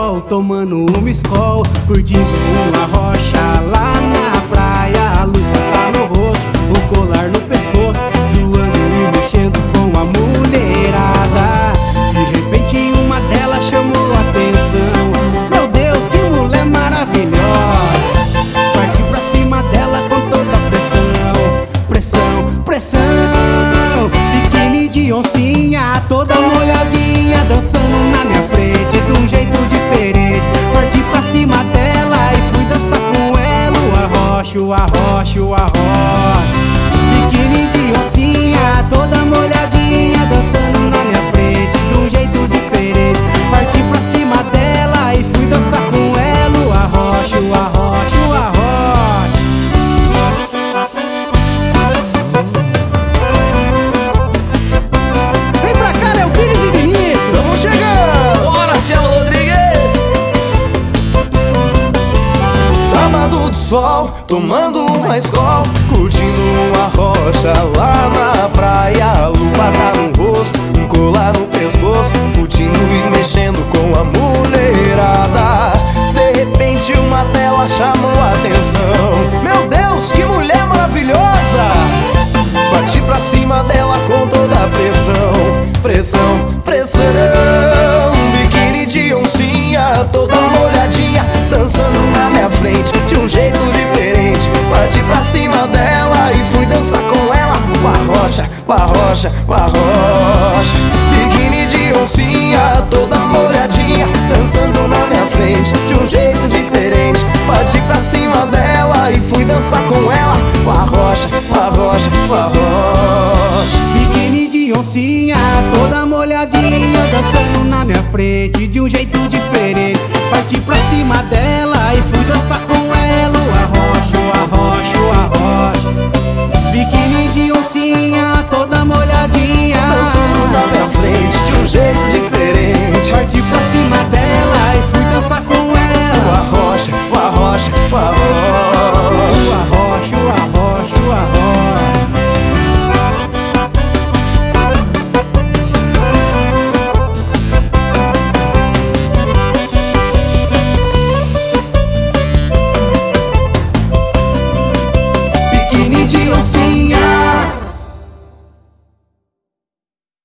sol, tomando uma escol, curtindo uma rocha lá na praia. A lupa tá no rosto, o colar no pescoço, zoando e mexendo com a mulherada. De repente uma delas chamou a atenção. Meu Deus, que mulher maravilhosa! Parti pra cima dela com toda a pressão. Pressão, pressão. Biquíni de oncinha, toda molhadinha, dançando na minha frente de um jeito diferente. Parti pra cima dela e fui dançar com ela o arrocha, o arrocha, o arrocha. Biquíni de oncinha, toda molhadinha, dançando na minha frente de um jeito diferente. Parti pra cima dela e fui dançar com ela o arrocha, o arrocha, o arrocha. Vem pra cá, Léo Pires e Vinícius, vamos chegando! Bora, Tchelo Rodrigues! Sábado de sol, tomando uma escola, curtindo uma rocha lá na praia. A lupa tá no rosto, um colar no pescoço, curtindo e mexendo com a mulherada. De repente uma tela chamou a atenção. Meu Deus, que mulher maravilhosa! Bati pra cima dela com toda a pressão. Pressão, pressão. Biquíni de oncinha, toda molhadinha, dançando na minha frente de um jeito diferente. Bati pra cima dela e fui dançar com ela o arrocha, o arrocha, o arrocha. Biquíni de oncinha, toda molhadinha, dançando na minha frente de um jeito diferente. Bati pra cima dela e fui dançar com ela o arrocha, o arrocha, o arrocha. Biquíni de oncinha, toda molhadinha, dançando na minha frente de um jeito diferente. Parti pra cima dela e fui dançar